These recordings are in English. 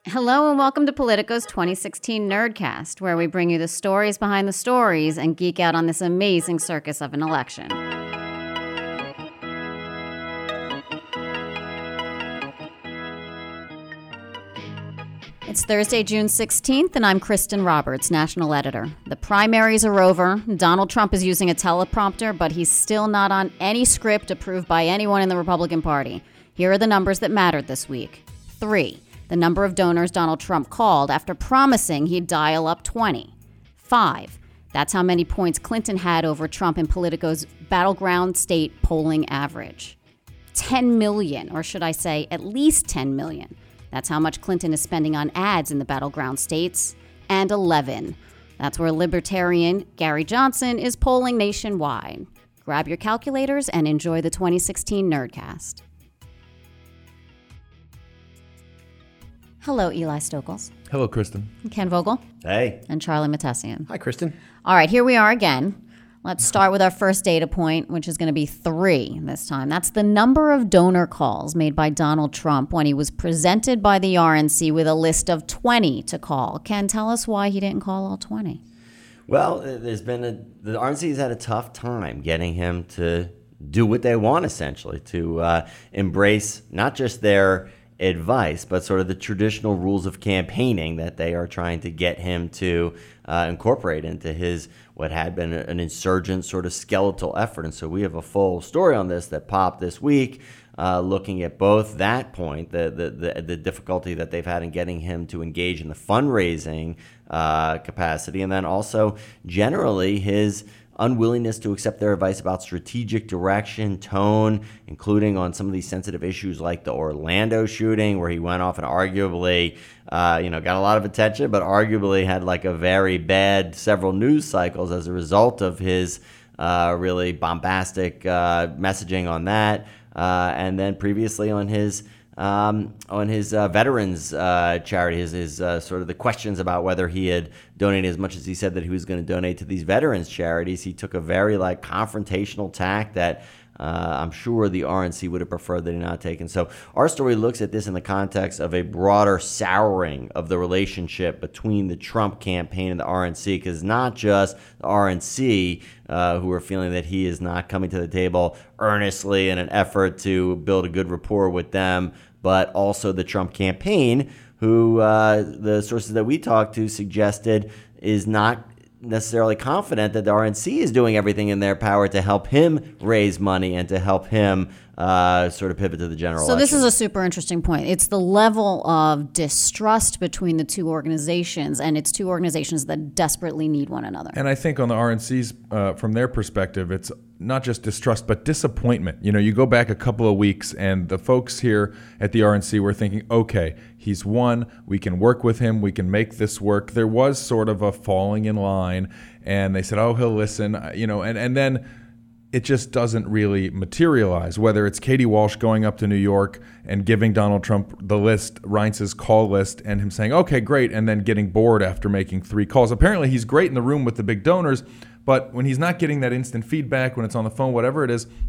Hello and welcome to Politico's 2016 Nerdcast, where we bring you the stories behind the stories and geek out on this amazing circus of an election. It's Thursday, June 16th, and I'm Kristen Roberts, national editor. The primaries are over. Donald Trump is using a teleprompter, but he's still not on any script approved by anyone in the Republican Party. Here are the numbers that mattered this week. 3. The number of donors Donald Trump called after promising he'd dial up 20. 5. That's how many points Clinton had over Trump in Politico's battleground state polling average. 10 million, or should I say at least 10 million. That's how much Clinton is spending on ads in the battleground states. And 11. That's where Libertarian Gary Johnson is polling nationwide. Grab your calculators and enjoy the 2016 Nerdcast. Hello, Eli Stokels. Hello, Kristen. Ken Vogel. Hey. And Charlie Matessian. Hi, Kristen. All right, here we are again. Let's start with our first data point, which is going to be 3 this time. That's the number of donor calls made by Donald Trump when he was presented by the RNC with a list of 20 to call. Ken, tell us why he didn't call all 20. Well, the RNC's had a tough time getting him to do what they want, essentially, to embrace not just their advice, but sort of the traditional rules of campaigning that they are trying to get him to incorporate into his what had been an insurgent sort of skeletal effort. And so we have a full story on this that popped this week, looking at both that point, the difficulty that they've had in getting him to engage in the fundraising capacity, and then also generally his unwillingness to accept their advice about strategic direction, tone, including on some of these sensitive issues like the Orlando shooting, where he went off and arguably, got a lot of attention, but arguably had like a very bad several news cycles as a result of his really bombastic messaging on that. And then previously on his veterans charity, his sort of the questions about whether he had donated as much as he said that he was going to donate to these veterans charities. He took a very confrontational tack that I'm sure the RNC would have preferred that he not taken. So our story looks at this in the context of a broader souring of the relationship between the Trump campaign and the RNC, because not just the RNC who are feeling that he is not coming to the table earnestly in an effort to build a good rapport with them, but also the Trump campaign, who the sources that we talked to suggested is not necessarily confident that the RNC is doing everything in their power to help him raise money and to help him sort of pivot to the general election. This is a super interesting point. It's the level of distrust between the two organizations, and it's two organizations that desperately need one another. And I think on the RNC's, from their perspective, it's not just distrust, but disappointment. You go back a couple of weeks, and the folks here at the RNC were thinking, okay, he's won, we can work with him, we can make this work. There was sort of a falling in line, and they said, oh, he'll listen, and then it just doesn't really materialize, whether it's Katie Walsh going up to New York and giving Donald Trump the list, Reince's call list, and him saying, okay, great, and then getting bored after making 3 calls. Apparently he's great in the room with the big donors, but when he's not getting that instant feedback, when it's on the phone, whatever it is,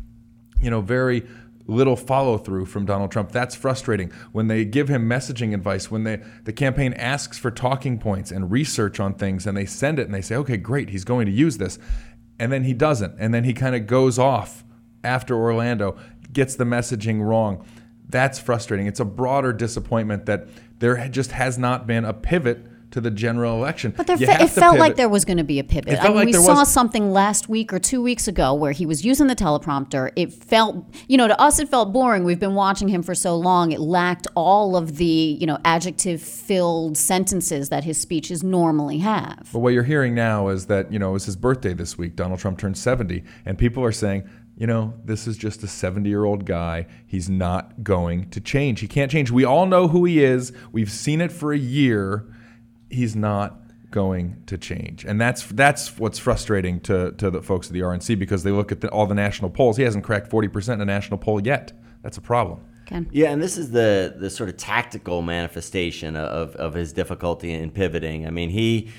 very little follow-through from Donald Trump. That's frustrating. When they give him messaging advice, when the campaign asks for talking points and research on things, and they send it and they say, okay, great, he's going to use this. And then he doesn't. And then he kind of goes off after Orlando, gets the messaging wrong. That's frustrating. It's a broader disappointment that there just has not been a pivot to the general election. But it felt like there was going to be a pivot. We saw something last week or 2 weeks ago where he was using the teleprompter. It felt, to us it felt boring. We've been watching him for so long. It lacked all of the, adjective-filled sentences that his speeches normally have. But what you're hearing now is that, it was his birthday this week. Donald Trump turned 70, and people are saying, this is just a 70-year-old guy. He's not going to change. He can't change. We all know who he is. We've seen it for a year. He's not going to change. And that's what's frustrating to the folks at the RNC, because they look at all the national polls. He hasn't cracked 40% in a national poll yet. That's a problem. Ken? Yeah, and this is the sort of tactical manifestation of his difficulty in pivoting. I mean, he,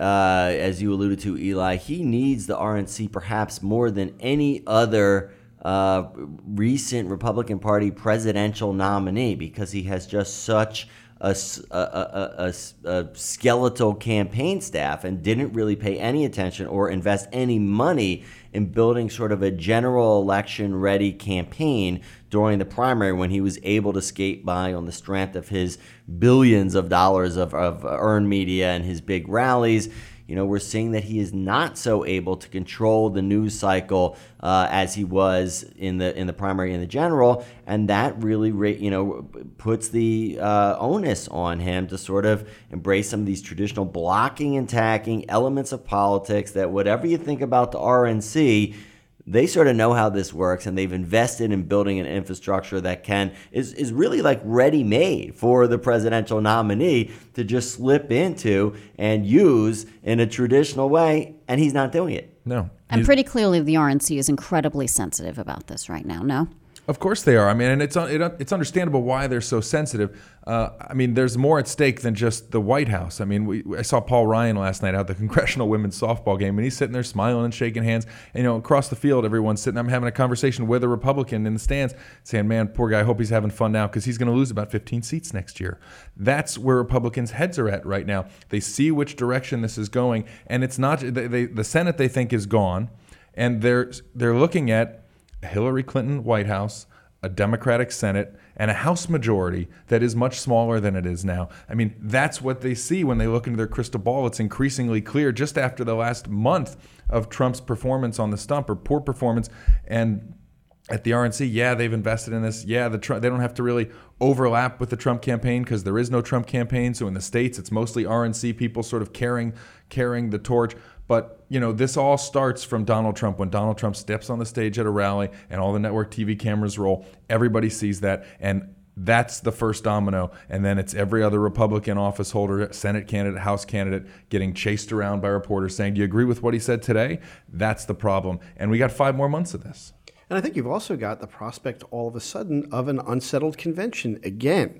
as you alluded to, Eli, he needs the RNC perhaps more than any other recent Republican Party presidential nominee, because he has just such a skeletal campaign staff and didn't really pay any attention or invest any money in building sort of a general election ready campaign during the primary, when he was able to skate by on the strength of his billions of dollars of earned media and his big rallies. We're seeing that he is not so able to control the news cycle as he was in the primary and the general, and that really puts the onus on him to sort of embrace some of these traditional blocking and tackling elements of politics. That whatever you think about the RNC, they sort of know how this works, and they've invested in building an infrastructure that is really like ready-made for the presidential nominee to just slip into and use in a traditional way, and he's not doing it. No. And pretty clearly the RNC is incredibly sensitive about this right now, no? Of course they are. I mean, and it's understandable why they're so sensitive. There's more at stake than just the White House. I mean, I saw Paul Ryan last night at the Congressional Women's Softball game, and he's sitting there smiling and shaking hands. And, across the field, everyone's sitting there having a conversation with a Republican in the stands saying, man, poor guy, I hope he's having fun now because he's going to lose about 15 seats next year. That's where Republicans' heads are at right now. They see which direction this is going, and it's not the Senate they think is gone, and they're looking at a Hillary Clinton White House, a Democratic Senate, and a House majority that is much smaller than it is now. I mean, that's what they see when they look into their crystal ball. It's increasingly clear just after the last month of Trump's performance on the stump, or poor performance, and at the RNC, they've invested in this. They don't have to really overlap with the Trump campaign because there is no Trump campaign. So in the States, it's mostly RNC people sort of carrying the torch. But, this all starts from Donald Trump. When Donald Trump steps on the stage at a rally and all the network TV cameras roll, everybody sees that. And that's the first domino. And then it's every other Republican office holder, Senate candidate, House candidate getting chased around by reporters saying, do you agree with what he said today? That's the problem. And we got 5 more months of this. And I think you've also got the prospect all of a sudden of an unsettled convention again.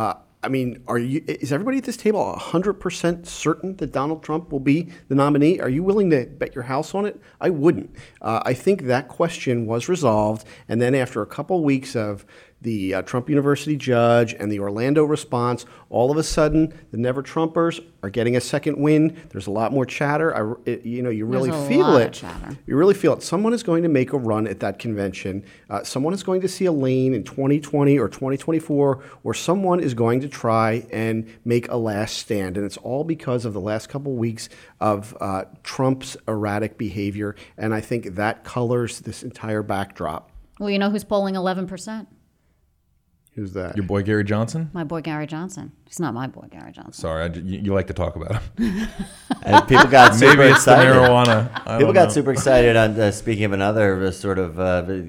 Is everybody at this table 100% certain that Donald Trump will be the nominee? Are you willing to bet your house on it? I wouldn't. I think that question was resolved, and then after a couple weeks of the Trump University judge and the Orlando response, all of a sudden the Never Trumpers are getting a second wind. There's a lot more chatter. You really feel it. You really feel it. Someone is going to make a run at that convention. Someone is going to see a lane in 2020 or 2024, or someone is going to try and make a last stand. And it's all because of the last couple weeks of Trump's erratic behavior. And I think that colors this entire backdrop. Well, you know who's polling 11%? Who's that? Your boy Gary Johnson? My boy Gary Johnson. He's not my boy Gary Johnson. Sorry, you like to talk about him. And people got super Maybe it's excited. the marijuana. People got super excited on speaking of another sort of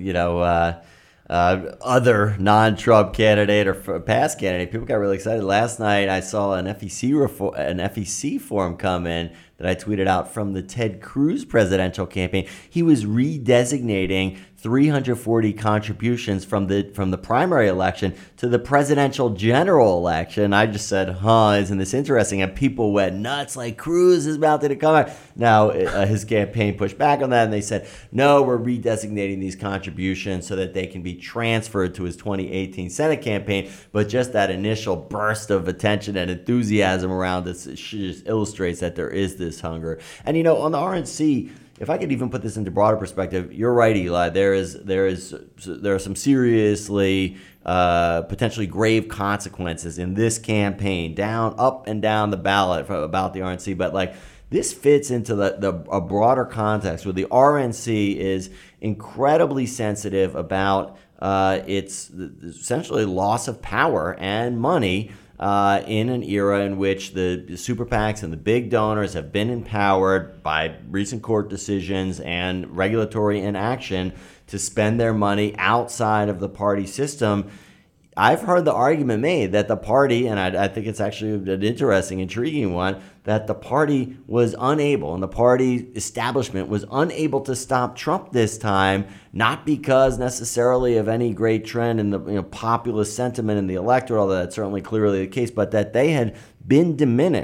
other non-Trump candidate or past candidate. People got really excited. Last night I saw an FEC form come in that I tweeted out from the Ted Cruz presidential campaign. He was redesignating 340 contributions from the primary election to the presidential general election. I just said, isn't this interesting? And people went nuts, like Cruz is about to come out. Now, his campaign pushed back on that, and they said, no, we're redesignating these contributions so that they can be transferred to his 2018 Senate campaign. But just that initial burst of attention and enthusiasm around this just illustrates that there is this hunger. And, on the RNC, if I could even put this into broader perspective, you're right, Eli. There are some seriously potentially grave consequences in this campaign, up and down the ballot about the RNC. But this fits into a broader context where the RNC is incredibly sensitive about its essentially loss of power and money. In an era in which the super PACs and the big donors have been empowered by recent court decisions and regulatory inaction to spend their money outside of the party system. I've heard the argument made that the party, and I think it's actually an interesting, intriguing one, that the party was unable, and the party establishment was unable to stop Trump this time, not because necessarily of any great trend in the populist sentiment in the electorate, although that's certainly clearly the case, but that they had been diminished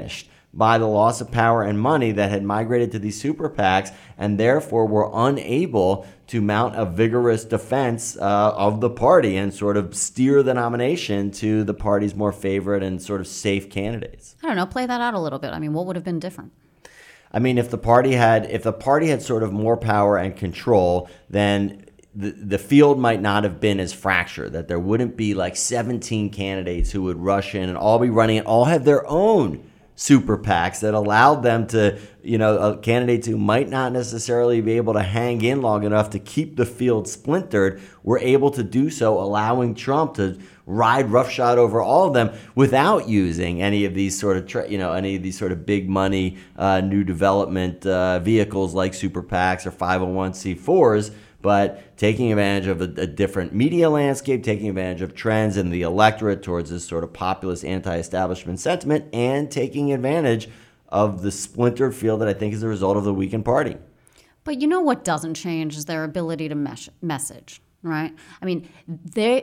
by the loss of power and money that had migrated to these super PACs, and therefore were unable to mount a vigorous defense of the party and sort of steer the nomination to the party's more favorite and sort of safe candidates. I don't know, play that out a little bit. I mean, what would have been different? I mean, if the party had sort of more power and control, then the field might not have been as fractured, that there wouldn't be like 17 candidates who would rush in and all be running and all have their own super PACs that allowed them to, candidates who might not necessarily be able to hang in long enough to keep the field splintered were able to do so, allowing Trump to ride roughshod over all of them without using any of these sort of big money new development vehicles like super PACs or 501c4s. But taking advantage of a different media landscape, taking advantage of trends in the electorate towards this sort of populist anti-establishment sentiment, and taking advantage of the splintered field that I think is the result of the weakened party. But you know what doesn't change is their ability to message, right? I mean, the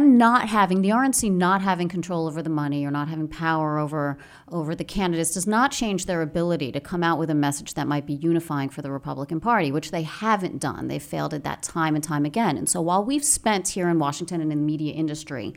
RNC not having control over the money or not having power over the candidates does not change their ability to come out with a message that might be unifying for the Republican Party, which they haven't done. They've failed at that time and time again. And so while we've spent here in Washington and in the media industry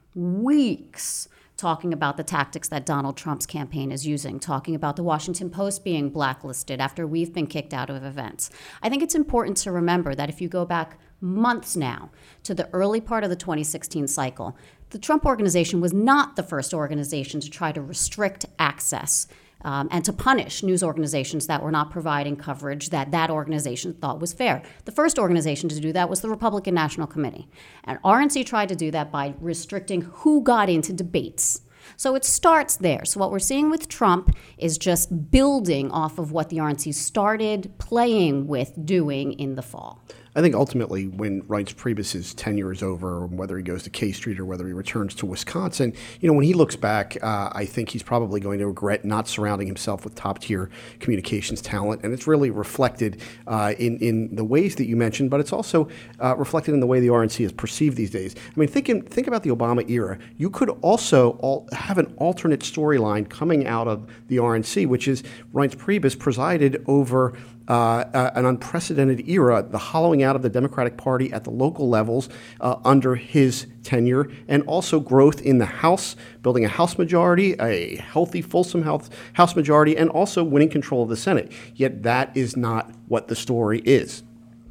weeks talking about the tactics that Donald Trump's campaign is using, talking about the Washington Post being blacklisted after we've been kicked out of events, I think it's important to remember that if you go back months now to the early part of the 2016 cycle, the Trump Organization was not the first organization to try to restrict access and to punish news organizations that were not providing coverage that organization thought was fair. The first organization to do that was the Republican National Committee. And RNC tried to do that by restricting who got into debates. So it starts there. So what we're seeing with Trump is just building off of what the RNC started playing with doing in the fall. I think ultimately when Reince Priebus's tenure is over, whether he goes to K Street or whether he returns to Wisconsin, when he looks back, I think he's probably going to regret not surrounding himself with top-tier communications talent. And it's really reflected in the ways that you mentioned, but it's also reflected in the way the RNC is perceived these days. I mean, think about the Obama era. You could also have an alternate storyline coming out of the RNC, which is Reince Priebus presided over an unprecedented era, the hollowing out of the Democratic Party at the local levels under his tenure, and also growth in the House, building a House majority, a healthy, fulsome House majority, and also winning control of the Senate. Yet that is not what the story is.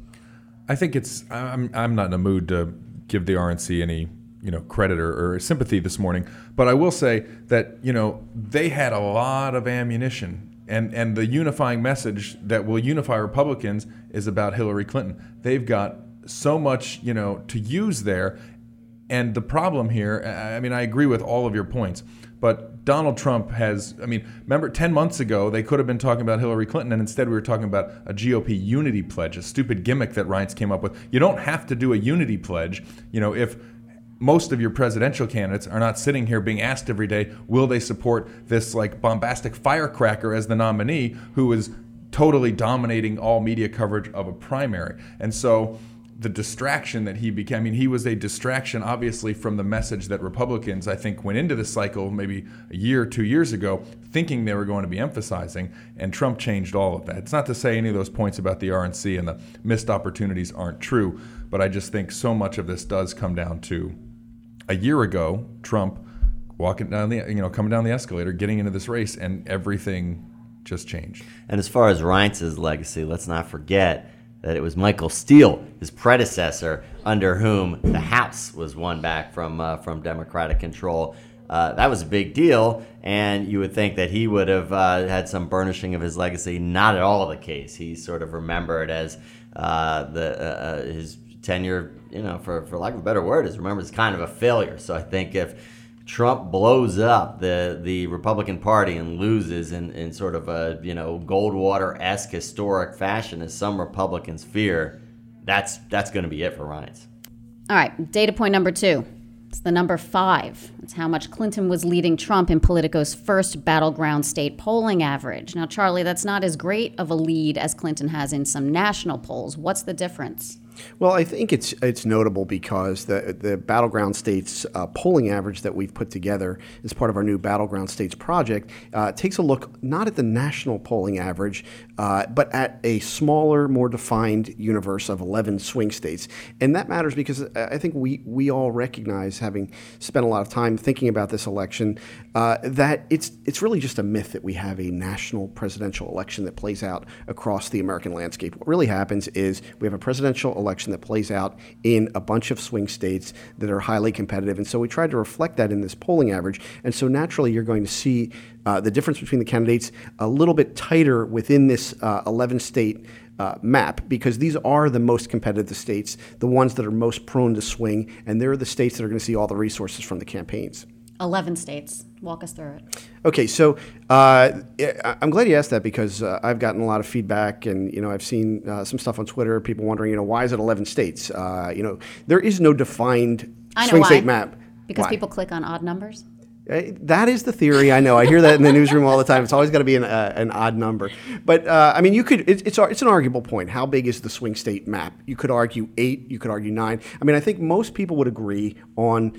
I think I'm not in a mood to give the RNC any credit or sympathy this morning, but I will say that they had a lot of ammunition. And the unifying message that will unify Republicans is about Hillary Clinton. They've got so much, to use there. And the problem here, I agree with all of your points, but Donald Trump remember 10 months ago, they could have been talking about Hillary Clinton, and instead we were talking about a GOP unity pledge, a stupid gimmick that Reince came up with. You don't have to do a unity pledge, if most of your presidential candidates are not sitting here being asked every day, will they support this bombastic firecracker as the nominee who is totally dominating all media coverage of a primary. And so the distraction that he became, he was a distraction obviously from the message that Republicans, I think, went into this cycle maybe a year or 2 years ago thinking they were going to be emphasizing, and Trump changed all of that. It's not to say any of those points about the RNC and the missed opportunities aren't true, but I just think so much of this does come down to a year ago, Trump coming down the escalator, getting into this race, and everything just changed. And as far as Reince's legacy, let's not forget that it was Michael Steele, his predecessor, under whom the House was won back from Democratic control. That was a big deal, and you would think that he would have had some burnishing of his legacy. Not at all the case. He's sort of remembered as his tenure, for lack of a better word, is remembered as kind of a failure. So I think if Trump blows up the Republican Party and loses in sort of a Goldwater-esque historic fashion, as some Republicans fear, that's going to be it for Reince. All right, data point number 2. It's the number 5. It's how much Clinton was leading Trump in Politico's first battleground state polling average. Now, Charlie, that's not as great of a lead as Clinton has in some national polls. What's the difference? Well, I think it's notable because the Battleground States polling average that we've put together as part of our new Battleground States project takes a look not at the national polling average, but at a smaller, more defined universe of 11 swing states. And that matters because I think we all recognize, having spent a lot of time thinking about this election, that it's really just a myth that we have a national presidential election that plays out across the American landscape. What really happens is we have a presidential election that plays out in a bunch of swing states that are highly competitive. And so we tried to reflect that in this polling average. And so naturally, you're going to see the difference between the candidates a little bit tighter within this 11-state map, because these are the most competitive states, the ones that are most prone to swing, and they're the states that are going to see all the resources from the campaigns. 11 states. Walk us through it. Okay, so I'm glad you asked that, because I've gotten a lot of feedback, and I've seen some stuff on Twitter, people wondering, why is it 11 states? There is no defined swing state map. Because Why? People click on odd numbers? That is the theory. I know. I hear that in the newsroom all the time. It's always got to be an odd number. But you could. It's an arguable point. How big is the swing state map? You could argue 8. You could argue 9. I think most people would agree on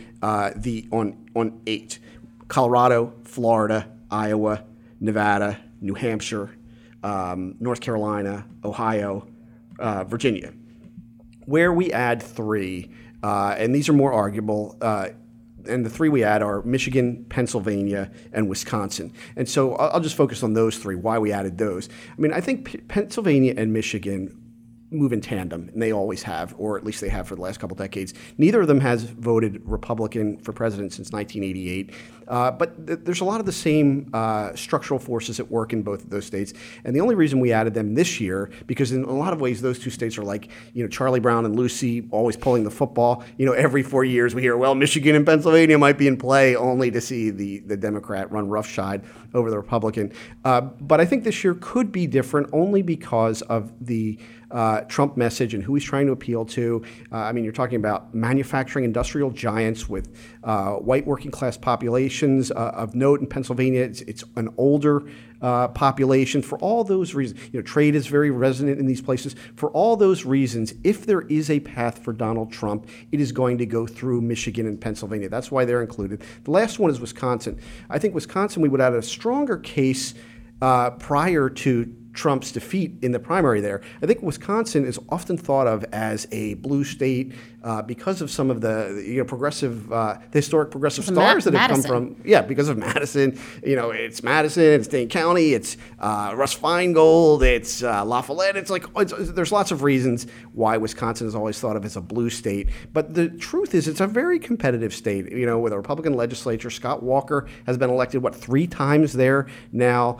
on 8. Colorado, Florida, Iowa, Nevada, New Hampshire, North Carolina, Ohio, Virginia. Where we add 3, and these are more arguable. And the 3 we add are Michigan, Pennsylvania, and Wisconsin. And so I'll just focus on those 3, why we added those. I think Pennsylvania and Michigan move in tandem, and they always have, or at least they have for the last couple decades. Neither of them has voted Republican for president since 1988, but there's a lot of the same structural forces at work in both of those states. And the only reason we added them this year, because in a lot of ways those 2 states are like, Charlie Brown and Lucy always pulling the football. Every 4 years we hear, well, Michigan and Pennsylvania might be in play, only to see the Democrat run roughshod over the Republican. But I think this year could be different only because of the Trump message and who he's trying to appeal to. You're talking about manufacturing industrial giants with white working class populations of note in Pennsylvania. It's an older population. For all those reasons, trade is very resonant in these places. For all those reasons, if there is a path for Donald Trump, it is going to go through Michigan and Pennsylvania. That's why they're included. The last one is Wisconsin. I think Wisconsin, we would add a stronger case prior to Trump's defeat in the primary there. I think Wisconsin is often thought of as a blue state because of some of the progressive, the historic progressive stars that have come from. Yeah, because of Madison. It's Madison, it's Dane County, it's Russ Feingold, it's La Follette. There's lots of reasons why Wisconsin is always thought of as a blue state. But the truth is, it's a very competitive state. With a Republican legislature, Scott Walker has been elected 3 times there now.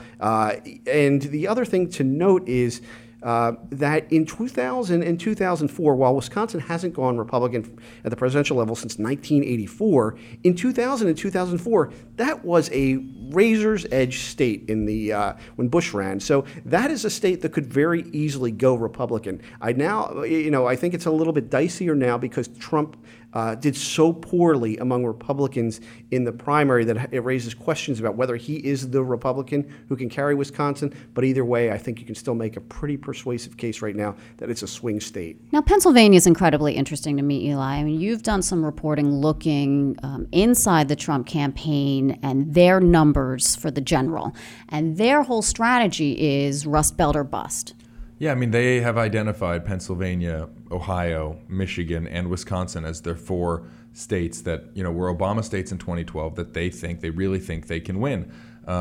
And the other thing to note is that in 2000 and 2004, while Wisconsin hasn't gone Republican at the presidential level since 1984, in 2000 and 2004, that was a razor's edge state in the when Bush ran. So that is a state that could very easily go Republican. I think it's a little bit dicier now because Trump did so poorly among Republicans in the primary that it raises questions about whether he is the Republican who can carry Wisconsin. But either way, I think you can still make a pretty persuasive case right now that it's a swing state. Now, Pennsylvania is incredibly interesting to me, Eli. You've done some reporting looking inside the Trump campaign and their numbers for the general. And their whole strategy is Rust Belt or bust. Yeah, they have identified Pennsylvania, Ohio, Michigan, and Wisconsin as their 4 states that, were Obama states in 2012 that they really think they can win.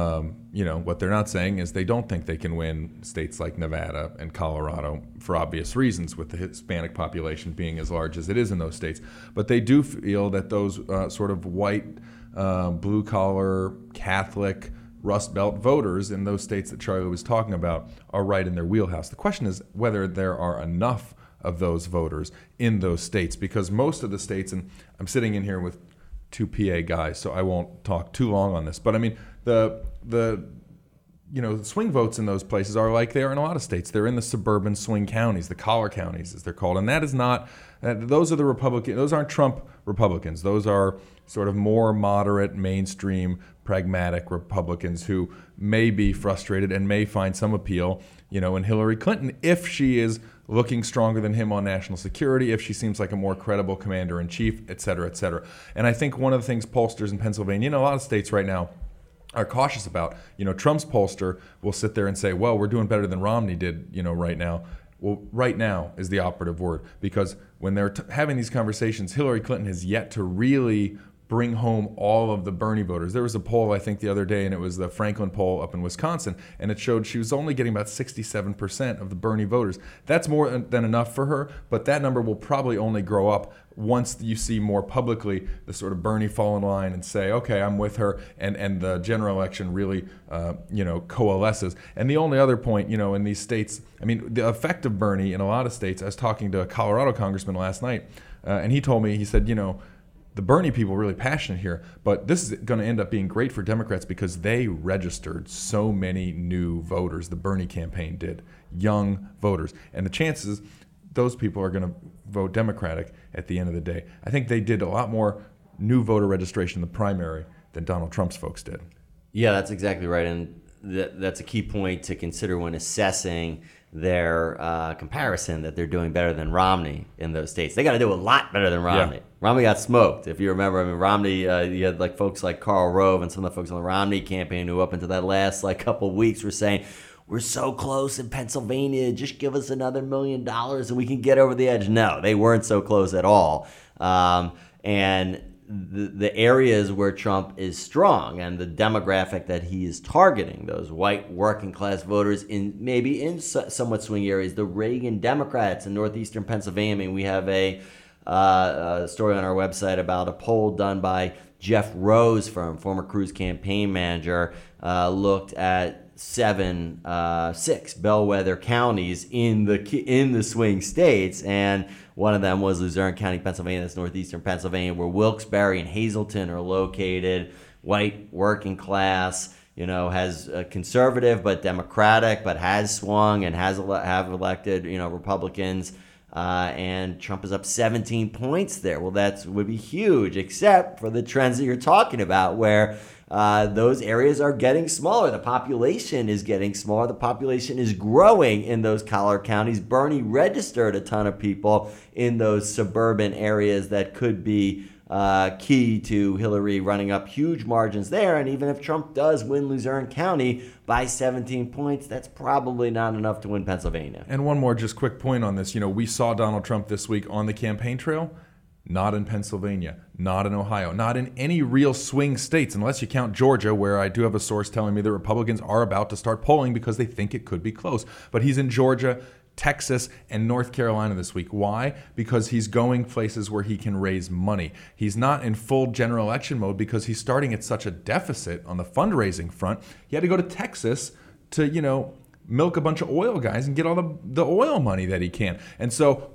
What they're not saying is they don't think they can win states like Nevada and Colorado for obvious reasons, with the Hispanic population being as large as it is in those states. But they do feel that those sort of white, blue-collar, Catholic, Rust Belt voters in those states that Charlie was talking about are right in their wheelhouse. The question is whether there are enough of those voters in those states, because most of the states, and I'm sitting in here with 2 PA guys, so I won't talk too long on this, but the swing votes in those places are like they are in a lot of states. They're in the suburban swing counties, the collar counties as they're called, and that is not. Those are the Republican. Those aren't Trump Republicans. Those are sort of more moderate, mainstream, pragmatic Republicans who may be frustrated and may find some appeal, in Hillary Clinton if she is looking stronger than him on national security, if she seems like a more credible commander-in-chief, et cetera, et cetera. And I think one of the things pollsters in Pennsylvania, a lot of states right now, are cautious about. Trump's pollster will sit there and say, well, we're doing better than Romney did, right now. Well, right now is the operative word, because when they're having these conversations, Hillary Clinton has yet to really bring home all of the Bernie voters. There was a poll, I think, the other day, and it was the Franklin poll up in Wisconsin, and it showed she was only getting about 67% of the Bernie voters. That's more than enough for her, but that number will probably only grow up once you see more publicly the sort of Bernie fall in line and say, okay, I'm with her, and the general election really, coalesces. And the only other point, in these states, the effect of Bernie in a lot of states, I was talking to a Colorado congressman last night, and he told me, he said, the Bernie people are really passionate here, but this is going to end up being great for Democrats because they registered so many new voters. The Bernie campaign did, young voters. And the chances those people are going to vote Democratic at the end of the day. I think they did a lot more new voter registration in the primary than Donald Trump's folks did. Yeah, that's exactly right. And that's a key point to consider when assessing their comparison, that they're doing better than Romney in those states. They got to do a lot better than Romney. Yeah. Romney got smoked. If you remember, Romney, you had like folks like Karl Rove and some of the folks on the Romney campaign who up into that last couple weeks were saying, we're so close in Pennsylvania, just give us another $1 million and we can get over the edge. No, they weren't so close at all. And the areas where Trump is strong and the demographic that he is targeting, those white working class voters maybe in somewhat swing areas, the Reagan Democrats in northeastern Pennsylvania. We have a story on our website about a poll done by Jeff Rose firm, former Cruz campaign manager, looked at 6 bellwether counties in the swing states, and one of them was Luzerne County, Pennsylvania. That's northeastern Pennsylvania, where Wilkes-Barre and Hazleton are located. White, working class, has conservative but Democratic, but has swung and have elected, Republicans. And Trump is up 17 points there. Well, that would be huge, except for the trends that you're talking about, where those areas are getting smaller. The population is getting smaller. The population is growing in those collar counties. Bernie registered a ton of people in those suburban areas that could be key to Hillary running up huge margins there. And even if Trump does win Luzerne County by 17 points, that's probably not enough to win Pennsylvania. And one more just quick point on this. We saw Donald Trump this week on the campaign trail. Not in Pennsylvania, not in Ohio, not in any real swing states, unless you count Georgia, where I do have a source telling me the Republicans are about to start polling because they think it could be close. But he's in Georgia, Texas, and North Carolina this week. Why? Because he's going places where he can raise money. He's not in full general election mode because he's starting at such a deficit on the fundraising front. He had to go to Texas to, milk a bunch of oil guys and get all the oil money that he can. And so,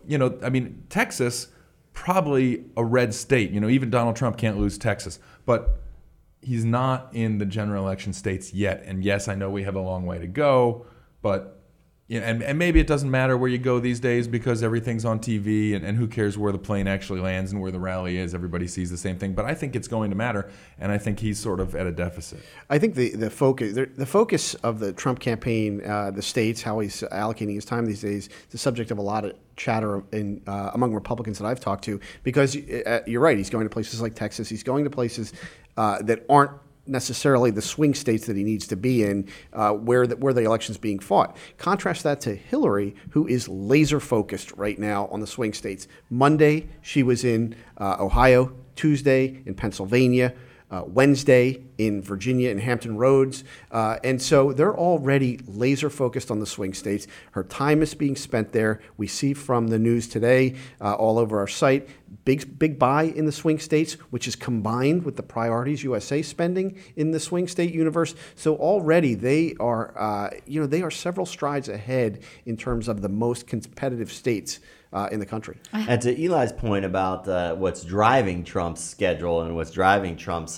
Texas, probably a red state. Even Donald Trump can't lose Texas. But he's not in the general election states yet. And yes, I know we have a long way to go, but and maybe it doesn't matter where you go these days because everything's on TV and who cares where the plane actually lands and where the rally is. Everybody sees the same thing. But I think it's going to matter, and I think he's sort of at a deficit. I think the focus of the Trump campaign, the states, how he's allocating his time these days, is the subject of a lot of chatter among Republicans that I've talked to, because you're right, he's going to places like Texas. He's going to places that aren't necessarily the swing states that he needs to be in, where the election's being fought. Contrast that to Hillary, who is laser focused right now on the swing states. Monday, she was in Ohio. Tuesday, in Pennsylvania. Wednesday in Virginia and Hampton Roads. And so they're already laser focused on the swing states. Her time is being spent there. We see from the news today all over our site, big buy in the swing states, which is combined with the Priorities USA spending in the swing state universe. So already they are, they are several strides ahead in terms of the most competitive states in the country. And to Eli's point about what's driving Trump's schedule and what's driving Trump's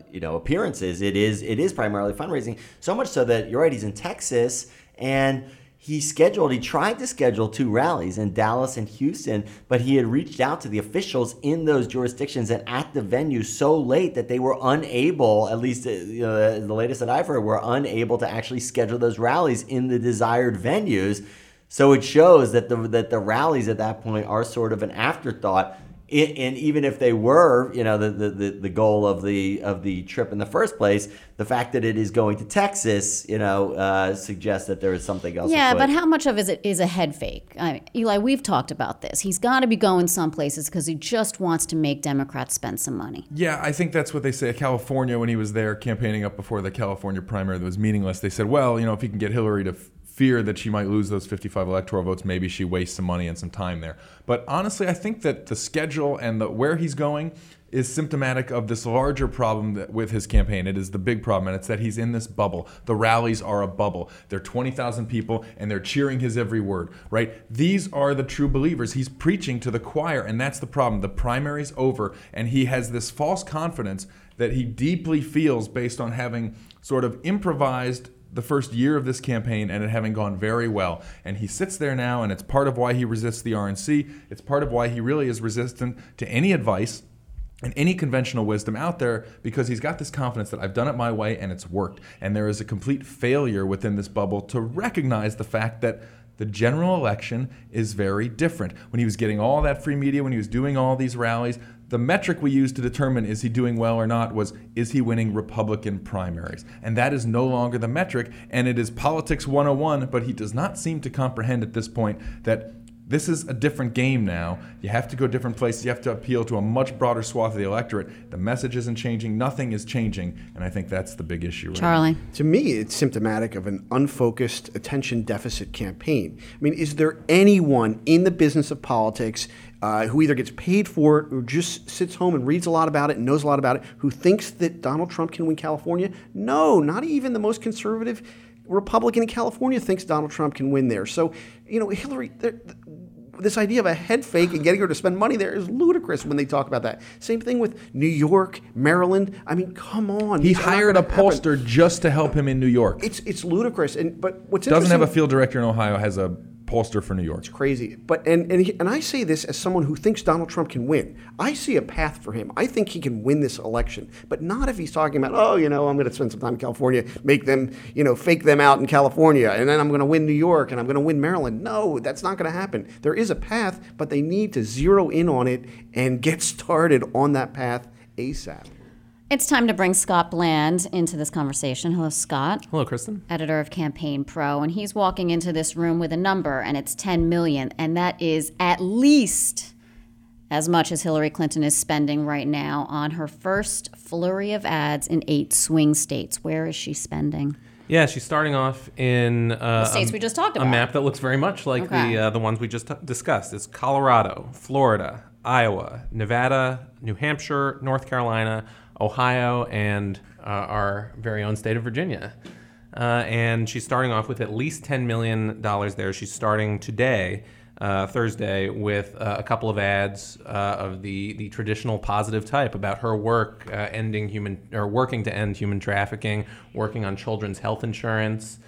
appearances, it is primarily fundraising. So much so that you're right, he's in Texas, and he tried to schedule 2 rallies in Dallas and Houston, but he had reached out to the officials in those jurisdictions and at the venue so late that they were unable, at least the latest that I've heard, were unable to actually schedule those rallies in the desired venues. So it shows that the rallies at that point are sort of an afterthought. And even if they were, the goal of the trip in the first place, the fact that it is going to Texas, suggests that there is something else. Yeah, but how much of it is a head fake? Eli, we've talked about this. He's got to be going some places because he just wants to make Democrats spend some money. Yeah, I think that's what they say. California, when he was there campaigning up before the California primary that was meaningless, they said, well, if he can get Hillary to fear that she might lose those 55 electoral votes, maybe she wastes some money and some time there. But honestly, I think that the schedule and where he's going is symptomatic of this larger problem with his campaign. It is the big problem, and it's that he's in this bubble. The rallies are a bubble. They're 20,000 people, and they're cheering his every word, right? These are the true believers. He's preaching to the choir, and that's the problem. The primary's over, and he has this false confidence that he deeply feels based on having sort of improvised the first year of this campaign and it having gone very well. And he sits there now, and it's part of why he resists the RNC. It's part of why he really is resistant to any advice and any conventional wisdom out there, because he's got this confidence that I've done it my way and it's worked. And there is a complete failure within this bubble to recognize the fact that the general election is very different. When he was getting all that free media, when he was doing all these rallies, the metric we used to determine is he doing well or not was, is he winning Republican primaries? And that is no longer the metric, and it is politics 101, but he does not seem to comprehend at this point that this is a different game now. You have to go different places. You have to appeal to a much broader swath of the electorate. The message isn't changing. Nothing is changing, and I think that's the big issue. Charlie? To me, it's symptomatic of an unfocused attention deficit campaign. I mean, is there anyone in the business of politics who either gets paid for it or just sits home and reads a lot about it and knows a lot about it, who thinks that Donald Trump can win California? No, not even the most conservative Republican in California thinks Donald Trump can win there. So, Hillary, this idea of a head fake and getting her to spend money there is ludicrous when they talk about that. Same thing with New York, Maryland. I mean, come on. He hired a pollster just to help him in New York. It's ludicrous. But what's doesn't interesting, have a field director in Ohio, has a pollster for New York. It's crazy. But and I say this as someone who thinks Donald Trump can win. I see a path for him. I think he can win this election, but not if he's talking about, I'm going to spend some time in California, make them, fake them out in California, and then I'm going to win New York and I'm going to win Maryland. No, that's not going to happen. There is a path, but they need to zero in on it and get started on that path ASAP. It's time to bring Scott Bland into this conversation. Hello, Scott. Hello, Kristen. Editor of Campaign Pro, and he's walking into this room with a number, and it's $10 million, and that is at least as much as Hillary Clinton is spending right now on her first flurry of ads in 8 swing states. Where is she spending? Yeah, she's starting off in the states we just talked about. A map that looks very much like the ones we just discussed. It's Colorado, Florida, Iowa, Nevada, New Hampshire, North Carolina, Ohio, and our very own state of Virginia. And she's starting off with at least $10 million there. She's starting today, Thursday, with a couple of ads of the traditional positive type about her work working to end human trafficking, working on children's health insurance,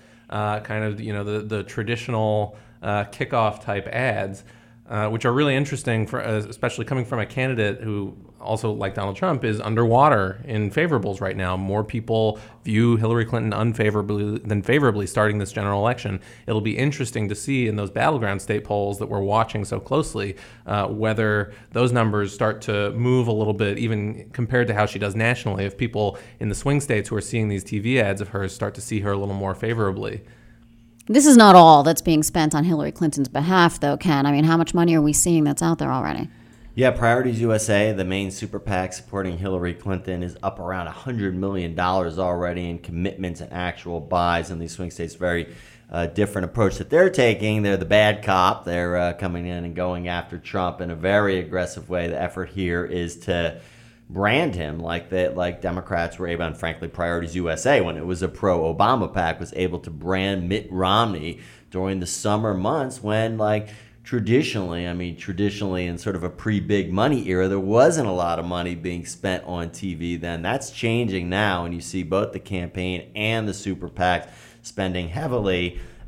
the traditional kickoff type ads. Which are really interesting, especially coming from a candidate who also, like Donald Trump, is underwater in favorables right now. More people view Hillary Clinton unfavorably than favorably starting this general election. It'll be interesting to see in those battleground state polls that we're watching so closely whether those numbers start to move a little bit, even compared to how she does nationally, if people in the swing states who are seeing these TV ads of hers start to see her a little more favorably. This is not all that's being spent on Hillary Clinton's behalf, though, Ken. I mean, how much money are we seeing that's out there already? Yeah, Priorities USA, the main super PAC supporting Hillary Clinton, is up around $100 million already in commitments and actual buys in these swing states. Very different approach that they're taking. They're the bad cop. They're coming in and going after Trump in a very aggressive way. The effort here is to brand him like Democrats were able, and frankly, Priorities USA, when it was a pro-Obama PAC, was able to brand Mitt Romney during the summer months when, traditionally in sort of a pre-big money era, there wasn't a lot of money being spent on TV then. That's changing now, and you see both the campaign and the super PACs spending heavily.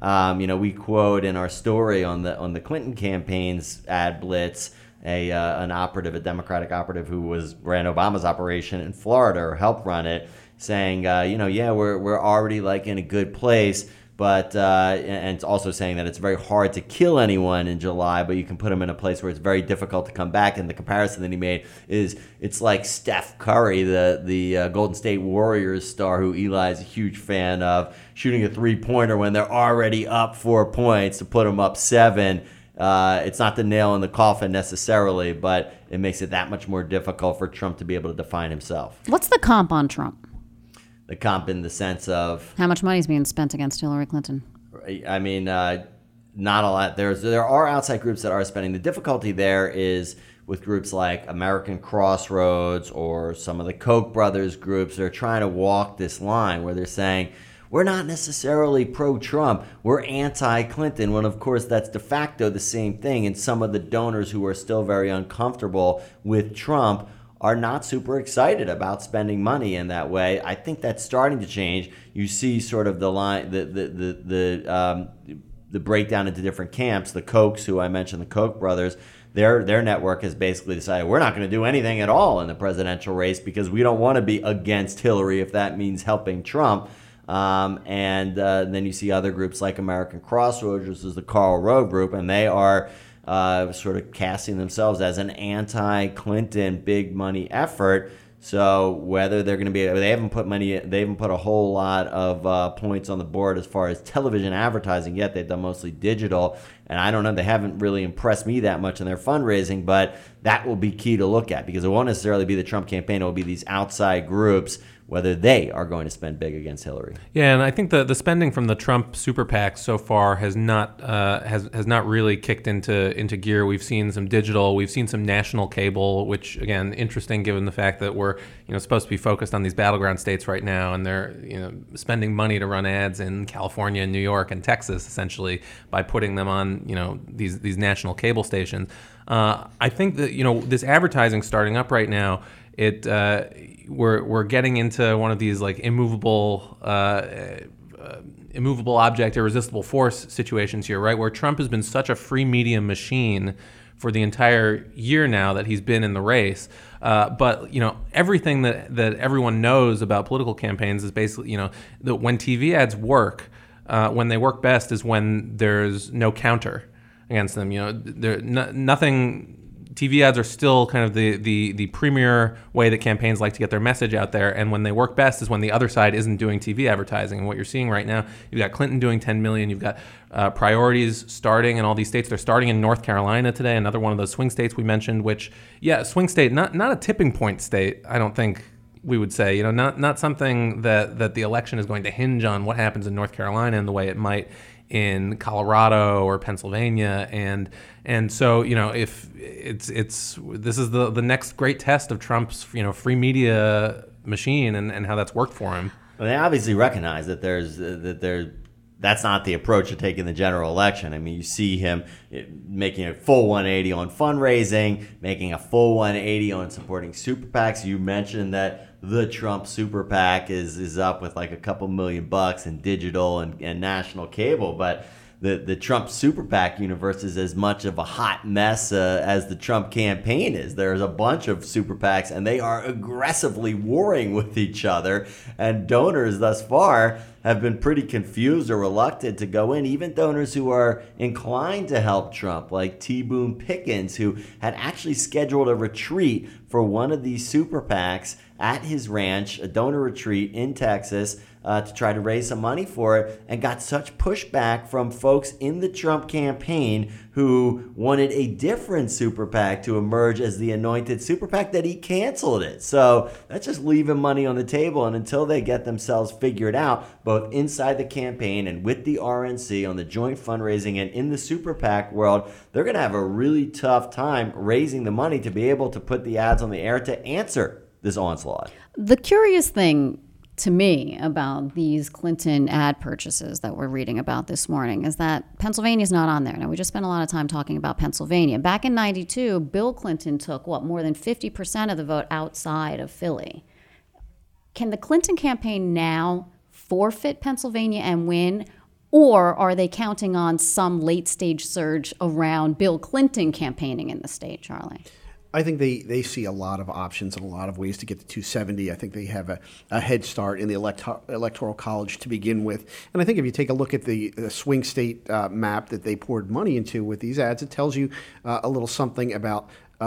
We quote in our story on the Clinton campaign's ad blitz a Democratic operative who ran Obama's operation in Florida or helped run it, saying, we're already like in a good place. But and it's also saying that it's very hard to kill anyone in July, but you can put them in a place where it's very difficult to come back. And the comparison that he made is it's like Steph Curry, the Golden State Warriors star, who Eli is a huge fan of, shooting a three-pointer when they're already up 4 points to put them up 7. It's not the nail in the coffin necessarily, but it makes it that much more difficult for Trump to be able to define himself. What's the comp on Trump? The comp in the sense of how much money is being spent against Hillary Clinton? I mean, not a lot. There are outside groups that are spending. The difficulty there is with groups like American Crossroads or some of the Koch brothers groups. They're trying to walk this line where they're saying, we're not necessarily pro-Trump, we're anti-Clinton, when of course that's de facto the same thing. And some of the donors who are still very uncomfortable with Trump are not super excited about spending money in that way. I think that's starting to change. You see sort of the line, the breakdown into different camps. The Kochs, who I mentioned, the Koch brothers, their network has basically decided we're not going to do anything at all in the presidential race because we don't want to be against Hillary if that means helping Trump. And then you see other groups like American Crossroads, which is the Karl Rove group, and they are sort of casting themselves as an anti-Clinton big money effort. So whether they're going to be, they haven't put a whole lot of points on the board as far as television advertising yet. They've done mostly digital, and I don't know, they haven't really impressed me that much in their fundraising, but that will be key to look at because it won't necessarily be the Trump campaign. It will be these outside groups, whether they are going to spend big against Hillary. Yeah, and I think the spending from the Trump super PAC so far has not really kicked into gear. We've seen some digital, we've seen some national cable, which again, interesting given the fact that we're supposed to be focused on these battleground states right now, and they're spending money to run ads in California, New York, and Texas essentially by putting them on these national cable stations. I think that this advertising starting up right now, we're getting into one of these like immovable object, irresistible force situations here, right? Where Trump has been such a free media machine for the entire year now that he's been in the race. But everything that everyone knows about political campaigns is basically that when TV ads work, when they work best is when there's no counter against them. Nothing. TV ads are still kind of the premier way that campaigns like to get their message out there, and when they work best is when the other side isn't doing TV advertising. And what you're seeing right now, you've got Clinton doing 10 million, you've got priorities starting in all these states. They're starting in North Carolina today, another one of those swing states we mentioned, which, swing state, not a tipping point state, I don't think we would say, not something that the election is going to hinge on what happens in North Carolina in the way it might in Colorado or Pennsylvania, and so if this is the next great test of Trump's free media machine and how that's worked for him. Well, they obviously recognize that that's not the approach to take in the general election. I mean, you see him making a full 180 on fundraising, making a full 180 on supporting super PACs. You mentioned that the Trump super PAC is up with like a couple $1 million in digital and national cable, but the Trump super PAC universe is as much of a hot mess as the Trump campaign is. There's a bunch of super PACs, and they are aggressively warring with each other, and donors thus far have been pretty confused or reluctant to go in. Even donors who are inclined to help Trump, like T. Boone Pickens, who had actually scheduled a retreat for one of these super PACs at his ranch, a donor retreat in Texas, to try to raise some money for it, and got such pushback from folks in the Trump campaign who wanted a different super PAC to emerge as the anointed super PAC that he canceled it. So that's just leaving money on the table, and until they get themselves figured out, both inside the campaign and with the RNC on the joint fundraising and in the super PAC world, they're going to have a really tough time raising the money to be able to put the ads on the air to answer this onslaught. The curious thing to me about these Clinton ad purchases that we're reading about this morning is that Pennsylvania's not on there. Now, we just spent a lot of time talking about Pennsylvania. Back in 92, Bill Clinton took, more than 50% of the vote outside of Philly. Can the Clinton campaign now forfeit Pennsylvania and win, Or are they counting on some late-stage surge around Bill Clinton campaigning in the state, Charlie? I think they see a lot of options and a lot of ways to get to 270. I think they have a head start in the electoral college to begin with. And I think if you take a look at the swing state map that they poured money into with these ads, it tells you a little something about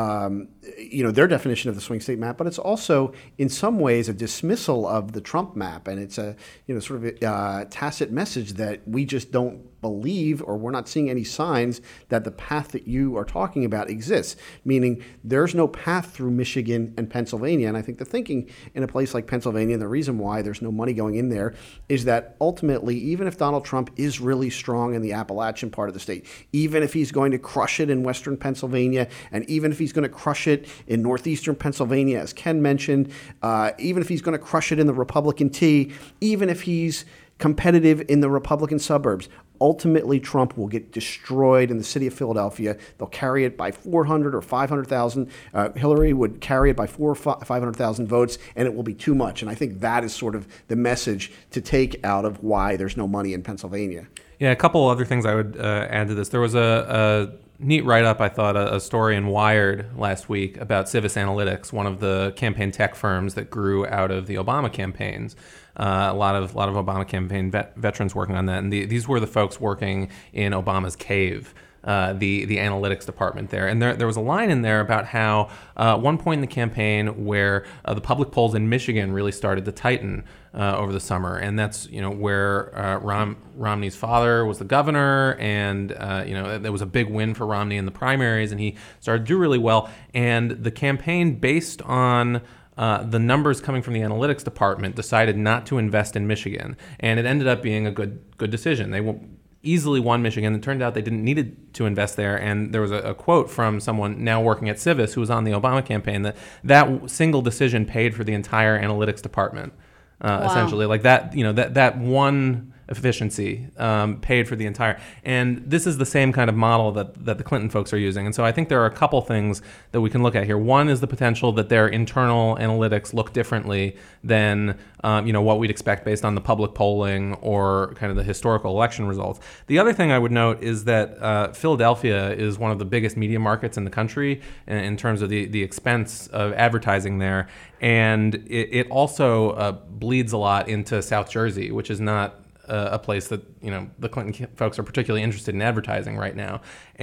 their definition of the swing state map, but it's also in some ways a dismissal of the Trump map, and it's a sort of a tacit message that we just don't believe, or we're not seeing any signs that the path that you are talking about exists, meaning there's no path through Michigan and Pennsylvania. And I think the thinking in a place like Pennsylvania, and the reason why there's no money going in there, is that ultimately, even if Donald Trump is really strong in the Appalachian part of the state, even if he's going to crush it in western Pennsylvania, and even if he's going to crush it in northeastern Pennsylvania, as Ken mentioned, even if he's going to crush it in the Republican T, even if he's competitive in the Republican suburbs, ultimately Trump will get destroyed in the city of Philadelphia. They'll carry it by 400 or 500,000. Hillary would carry it by 400 or 500,000 votes, and it will be too much. And I think that is sort of the message to take out of why there's no money in Pennsylvania. Yeah, a couple other things I would add to this. There was a neat write-up, I thought, a story in Wired last week about Civis Analytics, one of the campaign tech firms that grew out of the Obama campaigns. A lot of Obama campaign veterans working on that, and these were the folks working in Obama's cave, the analytics department there. And there was a line in there about how one point in the campaign where the public polls in Michigan really started to tighten over the summer, and that's where Romney's father was the governor, and there was a big win for Romney in the primaries, and he started to do really well. And the campaign, based on the numbers coming from the analytics department, decided not to invest in Michigan, and it ended up being a good decision. They easily won Michigan. It turned out they didn't need to invest there, and there was a quote from someone now working at Civis who was on the Obama campaign that single decision paid for the entire analytics department, essentially. Like that, that one efficiency paid for the entire. And this is the same kind of model that the Clinton folks are using. And so I think there are a couple things that we can look at here. One is the potential that their internal analytics look differently than what we'd expect based on the public polling or kind of the historical election results. The other thing I would note is that Philadelphia is one of the biggest media markets in the country in terms of the expense of advertising there. And it also bleeds a lot into South Jersey, which is not a place that the Clinton folks are particularly interested in advertising right now,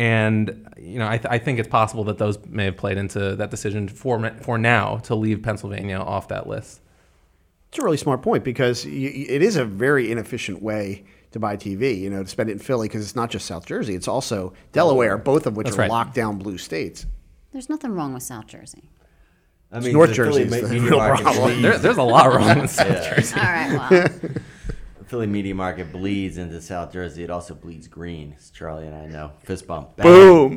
and I think it's possible that those may have played into that decision for now to leave Pennsylvania off that list. It's a really smart point, because it is a very inefficient way to buy TV, to spend it in Philly, because it's not just South Jersey, it's also Delaware, both of which are lockdown blue states. There's nothing wrong with South Jersey. I mean, North Jersey is the real problem. There's a lot wrong with South Jersey. All right, well. Philly media market bleeds into South Jersey. It also bleeds green, as Charlie and I know. Fist bump. Bang. Boom.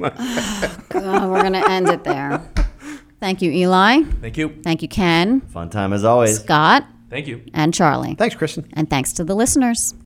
God, we're going to end it there. Thank you, Eli. Thank you. Thank you, Ken. Fun time as always. Scott. Thank you. And Charlie. Thanks, Kristen. And thanks to the listeners.